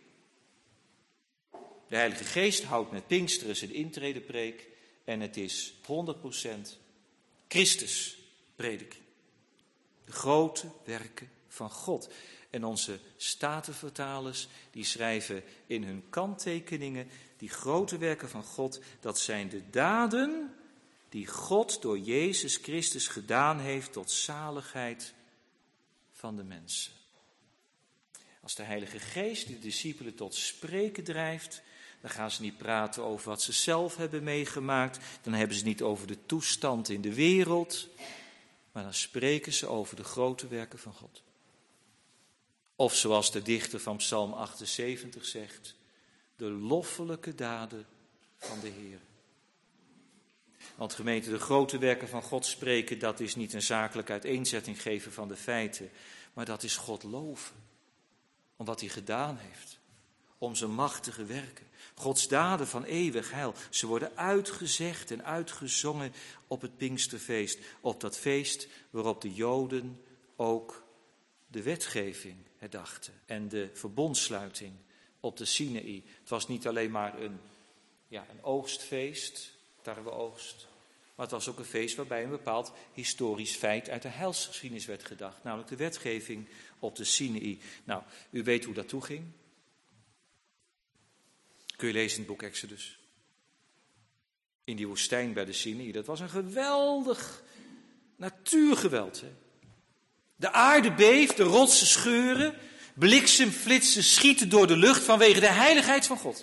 De Heilige Geest houdt met Pinksteren zijn intredepreek en het is honderd procent Christus prediking. De grote werken van God. En onze statenvertalers die schrijven in hun kanttekeningen, die grote werken van God, dat zijn de daden die God door Jezus Christus gedaan heeft tot zaligheid van de mensen. Als de Heilige Geest de discipelen tot spreken drijft, dan gaan ze niet praten over wat ze zelf hebben meegemaakt, dan hebben ze niet over de toestand in de wereld, maar dan spreken ze over de grote werken van God. Of zoals de dichter van Psalm achtenzeventig zegt, de loffelijke daden van de Heer. Want gemeente, de grote werken van God spreken, dat is niet een zakelijke uiteenzetting geven van de feiten, maar dat is God loven. Om wat hij gedaan heeft. Om zijn machtige werken. Gods daden van eeuwig heil. Ze worden uitgezegd en uitgezongen op het Pinksterfeest. Op dat feest waarop de Joden ook de wetgeving herdachten. En de verbondsluiting op de Sinaï. Het was niet alleen maar een, ja, een oogstfeest, tarweoogst. Maar het was ook een feest waarbij een bepaald historisch feit uit de heilsgeschiedenis werd gedacht. Namelijk de wetgeving op de Sinaï. Nou, u weet hoe dat toeging. Kun je lezen in het boek Exodus. In die woestijn bij de Sinaï. Dat was een geweldig natuurgeweld. Hè? De aarde beeft, de rotsen scheuren. Bliksemflitsen schieten door de lucht vanwege de heiligheid van God.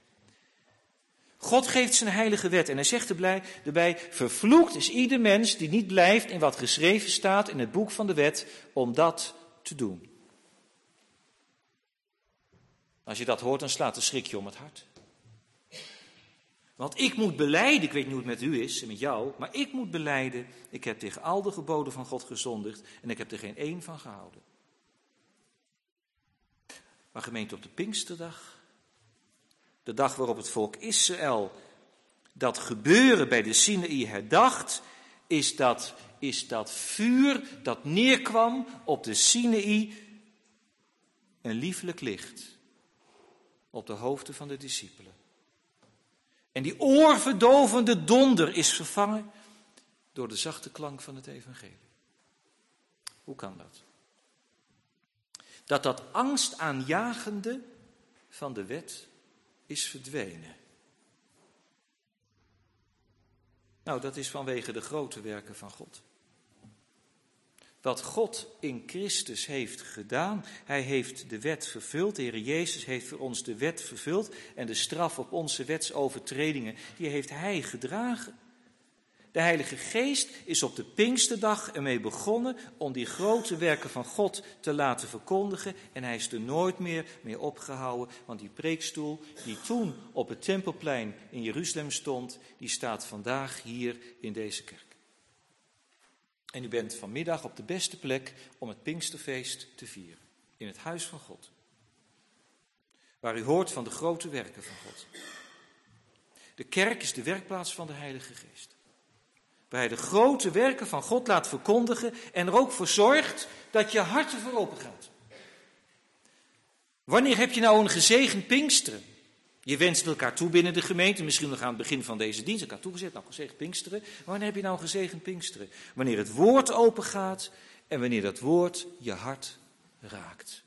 God geeft zijn heilige wet en hij zegt erbij, vervloekt is ieder mens die niet blijft in wat geschreven staat in het boek van de wet om dat te doen. Als je dat hoort, dan slaat een schrikje om het hart. Want ik moet belijden, ik weet niet hoe het met u is en met jou, maar ik moet belijden, ik heb tegen al de geboden van God gezondigd en ik heb er geen één van gehouden. Maar gemeente, op de Pinksterdag, de dag waarop het volk Israël dat gebeuren bij de Sinaï herdacht, is dat, is dat vuur dat neerkwam op de Sinaï een lieflijk licht op de hoofden van de discipelen. En die oorverdovende donder is vervangen door de zachte klank van het evangelie. Hoe kan dat? Dat dat angstaanjagende van de wet is verdwenen. Nou, dat is vanwege de grote werken van God. Wat God in Christus heeft gedaan, hij heeft de wet vervuld. De Heer Jezus heeft voor ons de wet vervuld en de straf op onze wetsovertredingen, die heeft hij gedragen. De Heilige Geest is op de Pinksterdag ermee begonnen om die grote werken van God te laten verkondigen. En hij is er nooit meer mee opgehouden, want die preekstoel die toen op het Tempelplein in Jeruzalem stond, die staat vandaag hier in deze kerk. En u bent vanmiddag op de beste plek om het Pinksterfeest te vieren, in het huis van God. Waar u hoort van de grote werken van God. De kerk is de werkplaats van de Heilige Geest. Waar hij de grote werken van God laat verkondigen en er ook voor zorgt dat je hart ervoor open gaat. Wanneer heb je nou een gezegend Pinksteren? Je wenst elkaar toe binnen de gemeente, misschien nog aan het begin van deze dienst, elkaar toegezet, nou gezegend Pinksteren. Wanneer heb je nou een gezegend Pinksteren? Wanneer het woord open gaat en wanneer dat woord je hart raakt.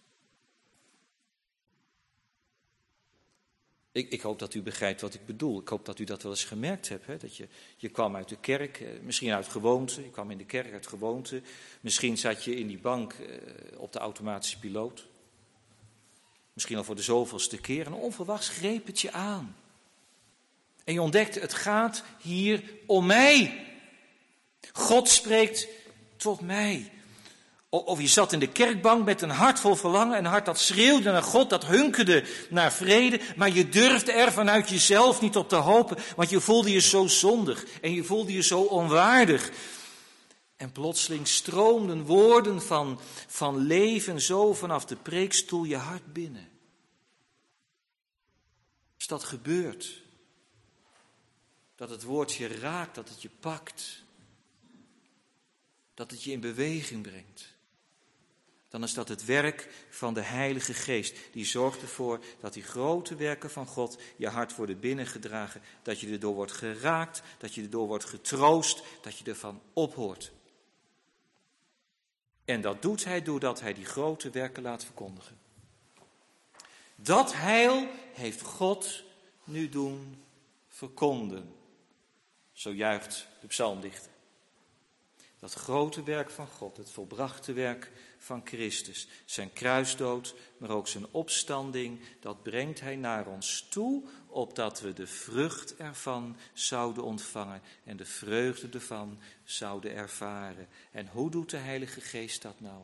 Ik, ik hoop dat u begrijpt wat ik bedoel. Ik hoop dat u dat wel eens gemerkt hebt. Hè? Dat je, je kwam uit de kerk, eh, misschien uit gewoonte. Je kwam in de kerk uit gewoonte. Misschien zat je in die bank eh, op de automatische piloot. Misschien al voor de zoveelste keer. En onverwachts greep het je aan. En je ontdekte, het gaat hier om mij. God spreekt tot mij. Of je zat in de kerkbank met een hart vol verlangen, een hart dat schreeuwde naar God, dat hunkerde naar vrede, maar je durfde er vanuit jezelf niet op te hopen, want je voelde je zo zondig en je voelde je zo onwaardig. En plotseling stroomden woorden van, van leven zo vanaf de preekstoel je hart binnen. Als dat gebeurt, Dat het woord je raakt, dat het je pakt. Dat het je in beweging brengt. Dan is dat het werk van de Heilige Geest. Die zorgt ervoor dat die grote werken van God je hart worden binnengedragen. Dat je erdoor wordt geraakt, dat je erdoor wordt getroost, dat je ervan ophoort. En dat doet hij doordat hij die grote werken laat verkondigen. Dat heil heeft God nu doen verkonden. Zo juicht de psalmdichter. Dat grote werk van God, het volbrachte werk van Christus, zijn kruisdood, maar ook zijn opstanding, dat brengt hij naar ons toe, opdat we de vrucht ervan zouden ontvangen en de vreugde ervan zouden ervaren. En hoe doet de Heilige Geest dat nou?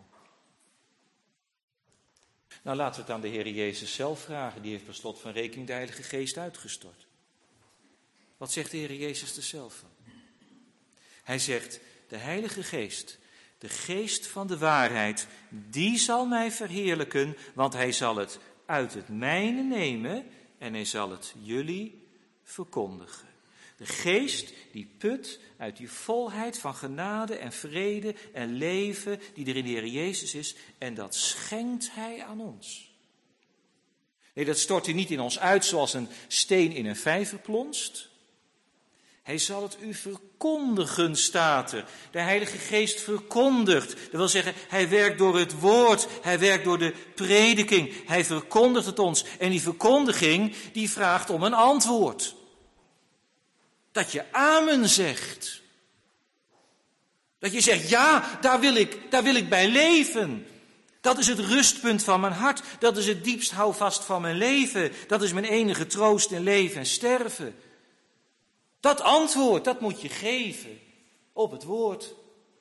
Nou, laten we het aan de Heer Jezus zelf vragen. Die heeft per slot van rekening de Heilige Geest uitgestort. Wat zegt de Heer Jezus er zelf van? Hij zegt, de Heilige Geest, de Geest van de waarheid, die zal mij verheerlijken, want hij zal het uit het mijne nemen en hij zal het jullie verkondigen. De Geest die put uit die volheid van genade en vrede en leven die er in de Heer Jezus is, en dat schenkt hij aan ons. Nee, dat stort hij niet in ons uit zoals een steen in een vijver plonst. Hij zal het u verkondigen, staat er. De Heilige Geest verkondigt. Dat wil zeggen, hij werkt door het woord, hij werkt door de prediking. Hij verkondigt het ons. En die verkondiging, die vraagt om een antwoord. Dat je amen zegt. Dat je zegt, ja, daar wil ik, daar wil ik bij leven. Dat is het rustpunt van mijn hart. Dat is het diepst houvast van mijn leven. Dat is mijn enige troost in leven en sterven. Dat antwoord, dat moet je geven op het woord.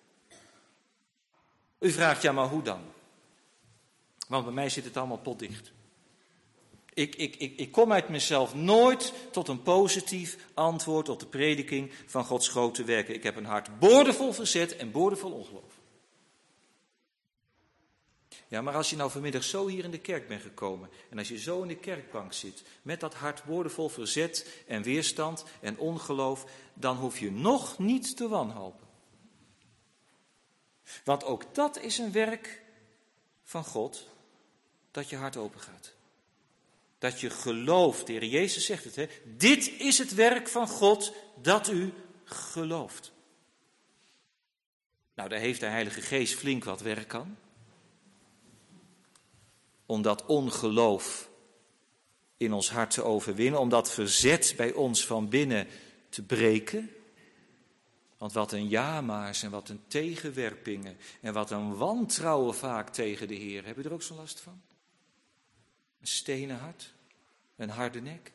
U vraagt, ja, maar hoe dan? Want bij mij zit het allemaal potdicht. Ik, ik, ik, ik kom uit mezelf nooit tot een positief antwoord op de prediking van Gods grote werken. Ik heb een hart boordevol verzet en boordevol ongeloof. Ja, maar als je nou vanmiddag zo hier in de kerk bent gekomen en als je zo in de kerkbank zit met dat hart boordevol verzet en weerstand en ongeloof, dan hoef je nog niet te wanhopen. Want ook dat is een werk van God, dat je hart open gaat. Dat je gelooft, de Heer Jezus zegt het, hè? Dit is het werk van God, dat u gelooft. Nou, daar heeft de Heilige Geest flink wat werk aan. Om dat ongeloof in ons hart te overwinnen, om dat verzet bij ons van binnen te breken. Want wat een jamaars en wat een tegenwerpingen en wat een wantrouwen vaak tegen de Heer. Heb je er ook zo last van? Een stenen hart, een harde nek.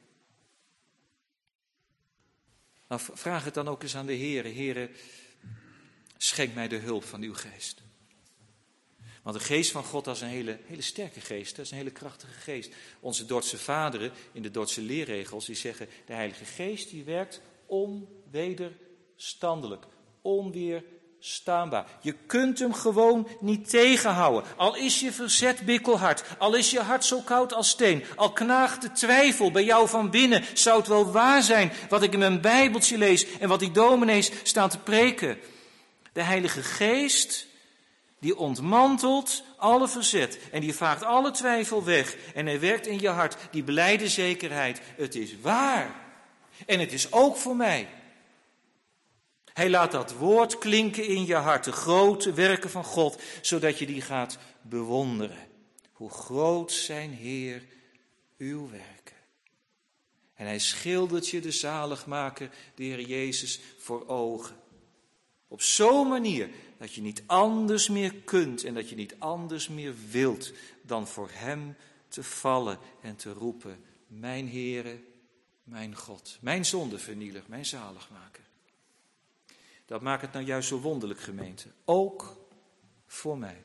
Nou, vraag het dan ook eens aan de Heer. Heere, schenk mij de hulp van uw geest. Want de geest van God, dat is een hele, hele sterke geest, dat is een hele krachtige geest. Onze Dordtse vaderen in de Dordtse leerregels, die zeggen, de Heilige Geest die werkt onwederstandelijk, onweerstaanbaar. Je kunt hem gewoon niet tegenhouden. Al is je verzet bikkelhard, al is je hart zo koud als steen, al knaagt de twijfel bij jou van binnen, zou het wel waar zijn wat ik in mijn Bijbeltje lees en wat die dominees staan te preken. De Heilige Geest, die ontmantelt alle verzet en die vaagt alle twijfel weg. En hij werkt in je hart die blijde zekerheid. Het is waar. En het is ook voor mij. Hij laat dat woord klinken in je hart. De grote werken van God. Zodat je die gaat bewonderen. Hoe groot zijn Heer uw werken. En hij schildert je de zaligmaker, de Heer Jezus, voor ogen. Op zo'n manier dat je niet anders meer kunt en dat je niet anders meer wilt dan voor hem te vallen en te roepen. Mijn Heere, mijn God, mijn zondevernieler, mijn zaligmaker. Dat maakt het nou juist zo wonderlijk, gemeente. Ook voor mij.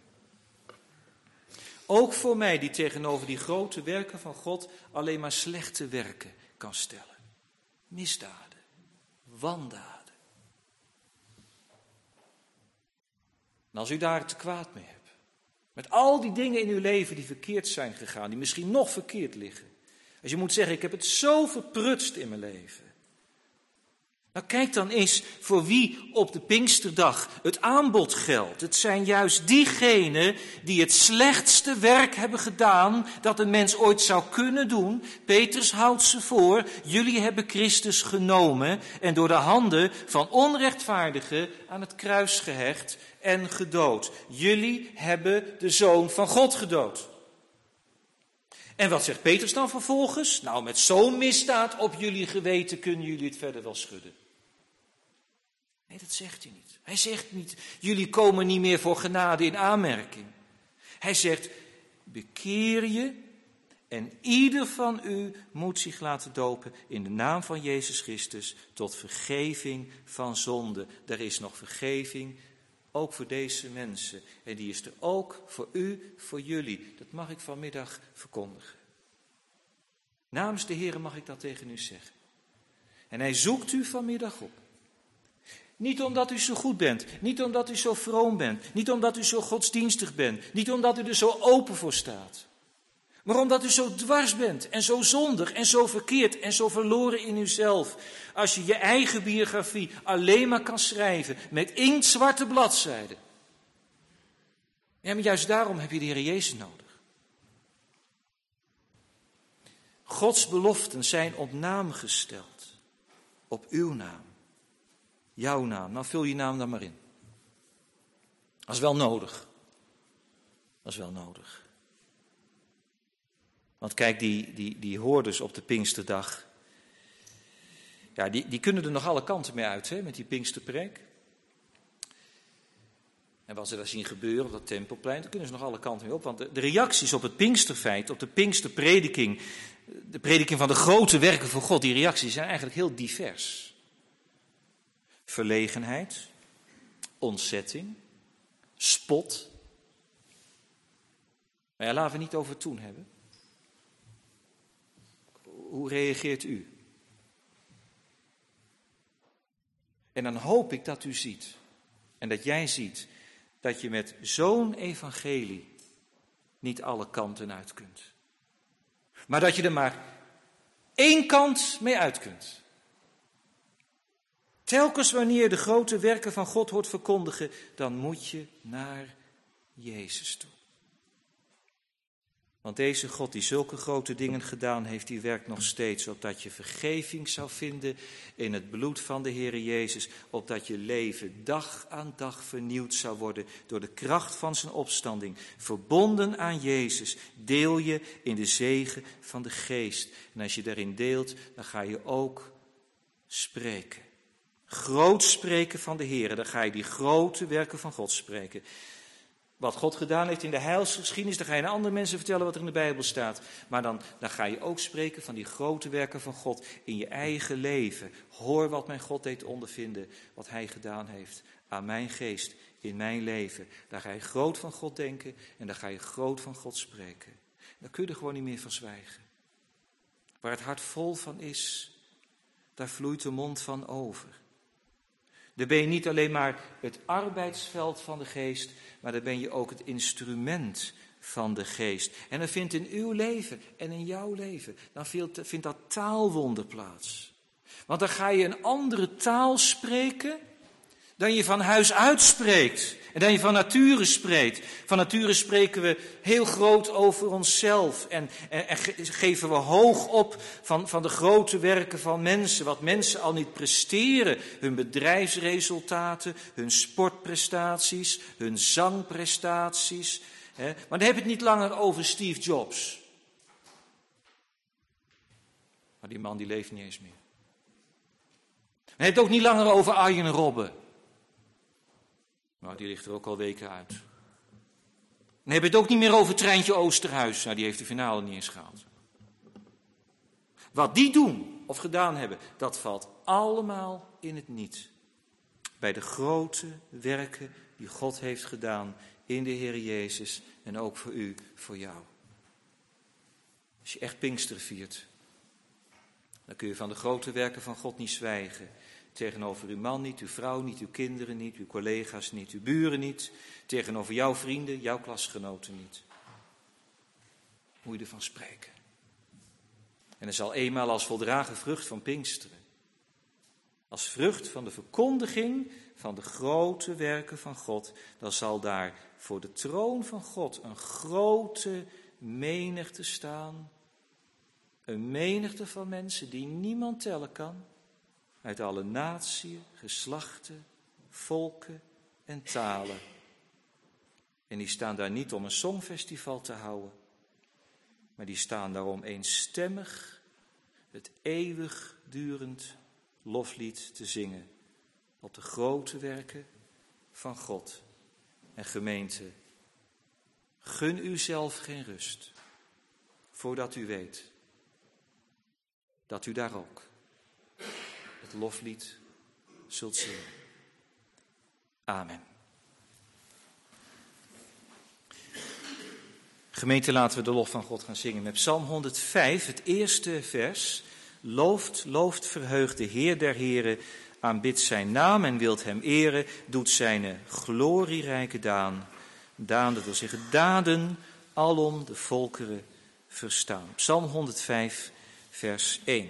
Ook voor mij die tegenover die grote werken van God alleen maar slechte werken kan stellen. Misdaden, wandaden. En als u daar te kwaad mee hebt, met al die dingen in uw leven die verkeerd zijn gegaan, die misschien nog verkeerd liggen. Als je moet zeggen, ik heb het zo verprutst in mijn leven. Nou, kijk dan eens voor wie op de Pinksterdag het aanbod geldt. Het zijn juist diegenen die het slechtste werk hebben gedaan dat een mens ooit zou kunnen doen. Petrus houdt ze voor, jullie hebben Christus genomen en door de handen van onrechtvaardigen aan het kruis gehecht en gedood. Jullie hebben de Zoon van God gedood. En wat zegt Petrus dan vervolgens? Nou, met zo'n misdaad op jullie geweten kunnen jullie het verder wel schudden. Nee, dat zegt hij niet. Hij zegt niet, jullie komen niet meer voor genade in aanmerking. Hij zegt, bekeer je en ieder van u moet zich laten dopen in de naam van Jezus Christus tot vergeving van zonde. Er is nog vergeving, ook voor deze mensen. En die is er ook voor u, voor jullie. Dat mag ik vanmiddag verkondigen. Namens de Heer mag ik dat tegen u zeggen. En hij zoekt u vanmiddag op. Niet omdat u zo goed bent, niet omdat u zo vroom bent, niet omdat u zo godsdienstig bent, niet omdat u er zo open voor staat. Maar omdat u zo dwars bent en zo zondig en zo verkeerd en zo verloren in uzelf. Als je je eigen biografie alleen maar kan schrijven met inktzwarte bladzijden. Ja, maar juist daarom heb je de Heer Jezus nodig. Gods beloften zijn op naam gesteld. Op uw naam. Jouw naam. Nou, vul je naam dan maar in. Dat is wel nodig. Dat is wel nodig. Want kijk, die, die, die hoorders op de Pinksterdag. Ja, die, die kunnen er nog alle kanten mee uit, hè, met die Pinksterpreek. En wat ze daar zien gebeuren op dat Tempelplein, daar kunnen ze nog alle kanten mee op. Want de, de reacties op het Pinksterfeit, op de Pinksterprediking, de prediking van de grote werken van God, die reacties zijn eigenlijk heel divers. Verlegenheid, ontzetting, spot. Maar ja, laten we niet over toen hebben. Hoe reageert u? En dan hoop ik dat u ziet, en dat jij ziet, dat je met zo'n evangelie niet alle kanten uit kunt. Maar dat je er maar één kant mee uit kunt. Telkens wanneer je de grote werken van God hoort verkondigen, dan moet je naar Jezus toe. Want deze God die zulke grote dingen gedaan heeft, die werkt nog steeds, opdat je vergeving zou vinden in het bloed van de Heere Jezus, opdat je leven dag aan dag vernieuwd zou worden door de kracht van zijn opstanding. Verbonden aan Jezus deel je in de zegen van de Geest. En als je daarin deelt, dan ga je ook spreken. Groot spreken van de Heere, dan ga je die grote werken van God spreken. Wat God gedaan heeft in de heilsgeschiedenis, dan ga je aan andere mensen vertellen wat er in de Bijbel staat. Maar dan, dan ga je ook spreken van die grote werken van God in je eigen leven. Hoor wat mijn God deed ondervinden, wat hij gedaan heeft aan mijn geest, in mijn leven. Daar ga je groot van God denken en daar ga je groot van God spreken. Dan kun je er gewoon niet meer van zwijgen. Waar het hart vol van is, daar vloeit de mond van over. Dan ben je niet alleen maar het arbeidsveld van de geest, maar dan ben je ook het instrument van de geest. En dan vindt in uw leven en in jouw leven, dan vindt dat taalwonder plaats. Want dan ga je een andere taal spreken dan je van huis uitspreekt. En dan je van nature spreekt. Van nature spreken we heel groot over onszelf. En, en, en geven we hoog op van, van de grote werken van mensen. Wat mensen al niet presteren. Hun bedrijfsresultaten, hun sportprestaties, hun zangprestaties. Hè. Maar dan heb je het niet langer over Steve Jobs. Maar die man die leeft niet eens meer. Dan heb je het ook niet langer over Arjen Robben. Nou, die ligt er ook al weken uit. Dan heb je het ook niet meer over Treintje Oosterhuis. Nou, die heeft de finale niet eens gehaald. Wat die doen of gedaan hebben, dat valt allemaal in het niet. Bij de grote werken die God heeft gedaan in de Heer Jezus en ook voor u, voor jou. Als je echt Pinkster viert, dan kun je van de grote werken van God niet zwijgen. Tegenover uw man niet, uw vrouw niet, uw kinderen niet, uw collega's niet, uw buren niet. Tegenover jouw vrienden, jouw klasgenoten niet. Moet je ervan spreken. En er zal eenmaal als voldragen vrucht van Pinksteren Als vrucht van de verkondiging van de grote werken van God, dan zal daar voor de troon van God een grote menigte staan. Een menigte van mensen die niemand tellen kan. Uit alle naties, geslachten, volken en talen. En die staan daar niet om een songfestival te houden. Maar die staan daar om eenstemmig het eeuwigdurend loflied te zingen. Op de grote werken van God. En gemeente, gun u zelf geen rust. Voordat u weet dat u daar ook het loflied zult zingen. Amen. Gemeente, laten we de lof van God gaan zingen met Psalm honderdvijf, het eerste vers. Looft, looft, verheugt de Heer der Heren, aanbidt zijn naam en wilt hem eren, doet zijn glorierijke daan. Daan, dat wil zeggen daden, alom de volkeren verstaan. Psalm honderdvijf, vers één.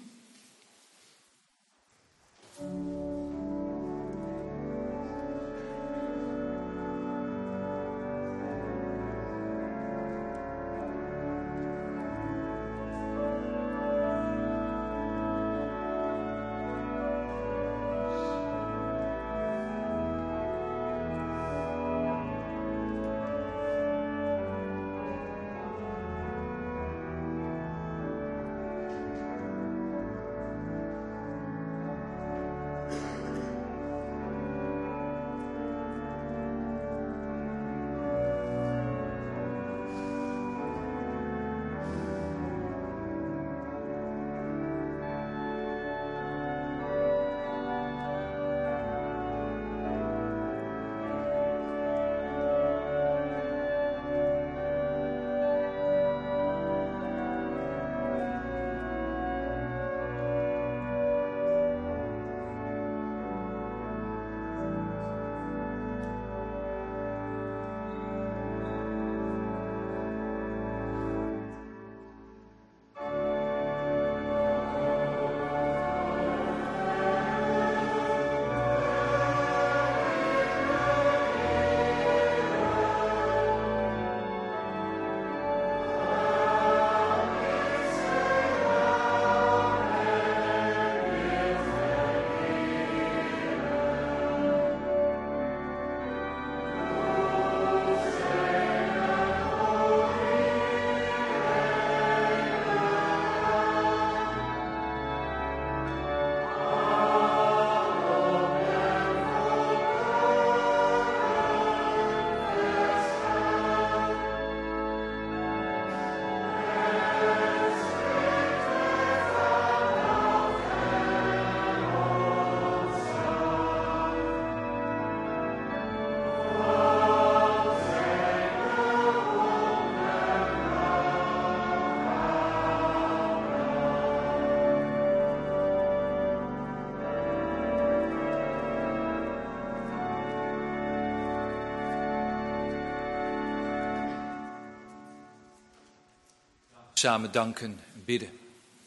Samen danken en bidden.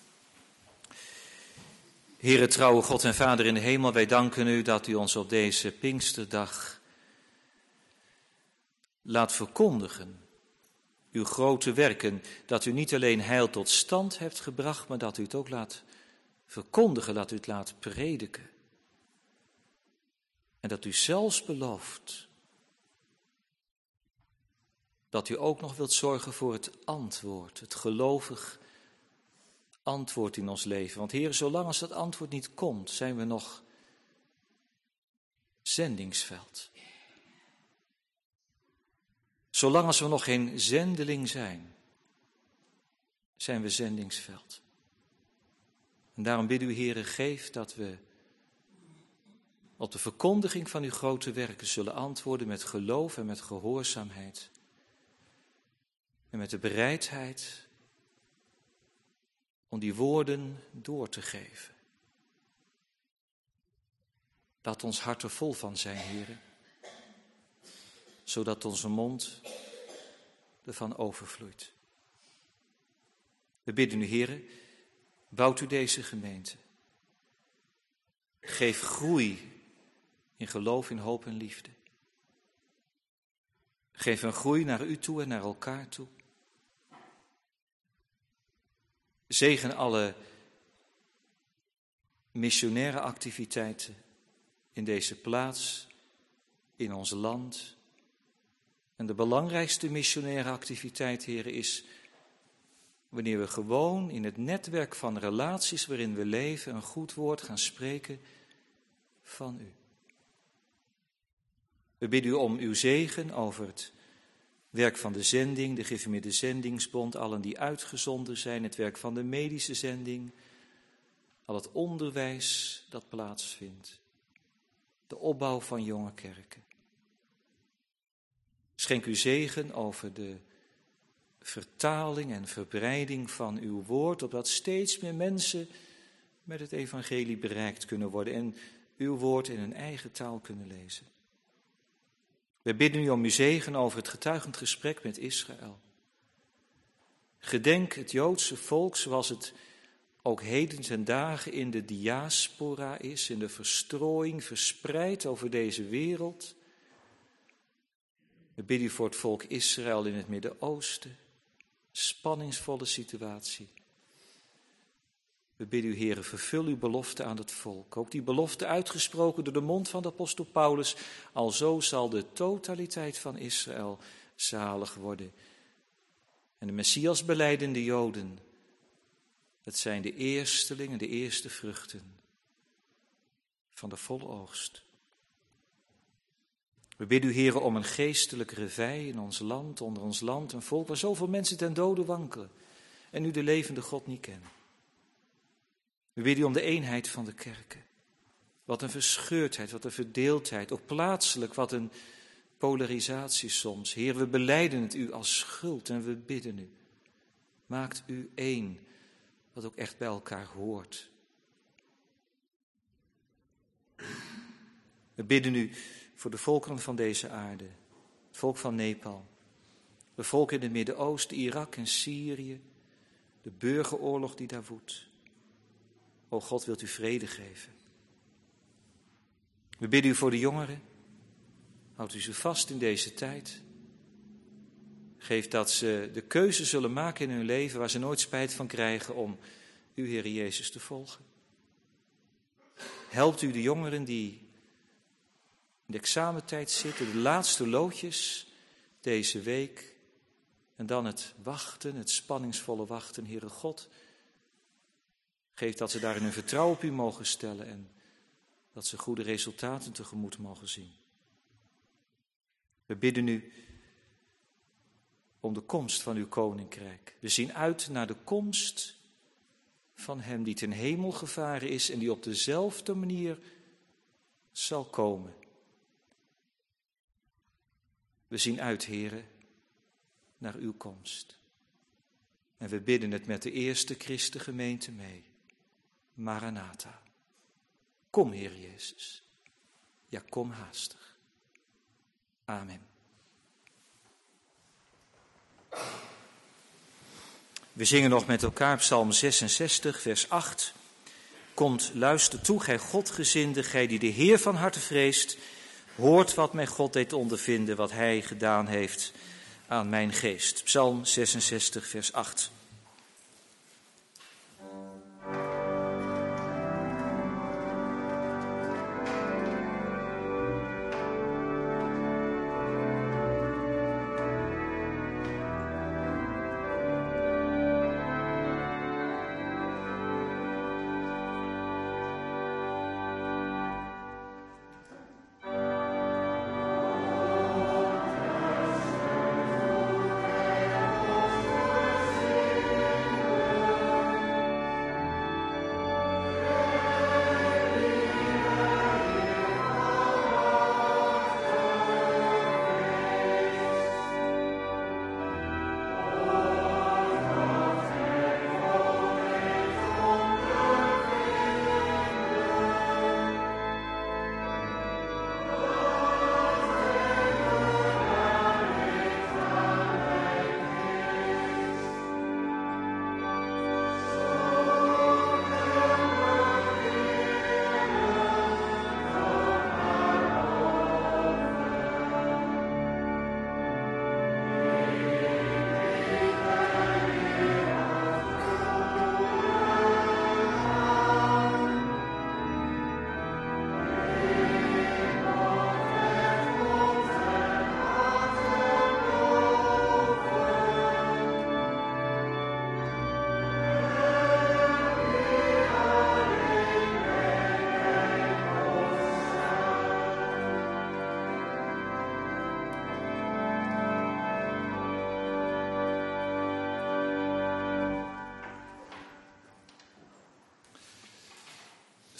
Heere, trouwe God en Vader in de hemel, wij danken u dat u ons op deze Pinksterdag laat verkondigen. Uw grote werken, dat u niet alleen heil tot stand hebt gebracht, maar dat u het ook laat verkondigen, dat u het laat prediken. En dat u zelfs belooft dat u ook nog wilt zorgen voor het antwoord, het gelovig antwoord in ons leven. Want Heer, zolang als dat antwoord niet komt, zijn we nog zendingsveld. Zolang als we nog geen zendeling zijn, zijn we zendingsveld. En daarom bidden u, Heere, geef dat we op de verkondiging van uw grote werken zullen antwoorden met geloof en met gehoorzaamheid. En met de bereidheid om die woorden door te geven. Laat ons hart er vol van zijn, Heere, zodat onze mond ervan overvloeit. We bidden u, Heere, bouwt u deze gemeente. Geef groei in geloof, in hoop en liefde. Geef een groei naar u toe en naar elkaar toe. Zegen alle missionaire activiteiten in deze plaats, in ons land. En de belangrijkste missionaire activiteit, Heere, is wanneer we gewoon in het netwerk van relaties waarin we leven een goed woord gaan spreken van u. We bidden u om uw zegen over het werk van de zending, de Gereformeerde Zendingsbond, allen die uitgezonden zijn, het werk van de medische zending, al het onderwijs dat plaatsvindt, de opbouw van jonge kerken. Schenk u zegen over de vertaling en verbreiding van uw woord, opdat steeds meer mensen met het evangelie bereikt kunnen worden en uw woord in hun eigen taal kunnen lezen. We bidden u om uw zegen over het getuigend gesprek met Israël. Gedenk het Joodse volk zoals het ook heden ten dagen in de diaspora is, in de verstrooiing, verspreid over deze wereld. We bidden u voor het volk Israël in het Midden-Oosten, spanningsvolle situatie. We bidden u, Heere, vervul uw belofte aan het volk. Ook die belofte uitgesproken door de mond van de apostel Paulus. Alzo zal de totaliteit van Israël zalig worden. En de Messias belijdende Joden, het zijn de eerstelingen, de eerste vruchten van de volle oogst. We bidden u, Heere, om een geestelijk revij in ons land, onder ons land, een volk waar zoveel mensen ten dode wankelen en nu de levende God niet kennen. We bidden u om de eenheid van de kerken. Wat een verscheurdheid, wat een verdeeldheid, ook plaatselijk, wat een polarisatie soms. Heer, we belijden het u als schuld en we bidden u. Maakt u één, wat ook echt bij elkaar hoort. We bidden u voor de volkeren van deze aarde, het volk van Nepal, de volken in het Midden-Oosten, Irak en Syrië, de burgeroorlog die daar woedt. O God, wilt u vrede geven. We bidden u voor de jongeren. Houdt u ze vast in deze tijd. Geef dat ze de keuze zullen maken in hun leven waar ze nooit spijt van krijgen om u, Heere Jezus, te volgen. Helpt u de jongeren die in de examentijd zitten, de laatste loodjes deze week. En dan het wachten, het spanningsvolle wachten, Heere God. Geef dat ze daarin hun vertrouwen op u mogen stellen en dat ze goede resultaten tegemoet mogen zien. We bidden u om de komst van uw koninkrijk. We zien uit naar de komst van hem die ten hemel gevaren is en die op dezelfde manier zal komen. We zien uit, Heere, naar uw komst. En we bidden het met de eerste Christengemeente mee. Maranatha. Kom, Heer Jezus. Ja, kom haastig. Amen. We zingen nog met elkaar Psalm zesenzestig, vers acht. Komt, luister toe, gij Godgezinde, gij die de Heer van harte vreest. Hoort wat mijn God deed ondervinden, wat hij gedaan heeft aan mijn geest. Psalm zesenzestig, vers acht. Amen.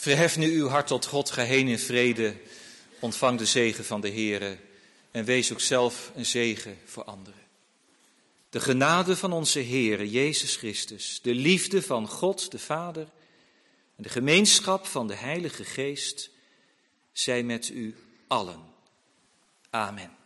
Verhef nu uw hart tot God, ga heen in vrede, ontvang de zegen van de Heere en wees ook zelf een zegen voor anderen. De genade van onze Heere Jezus Christus, de liefde van God de Vader en de gemeenschap van de Heilige Geest zij met u allen. Amen.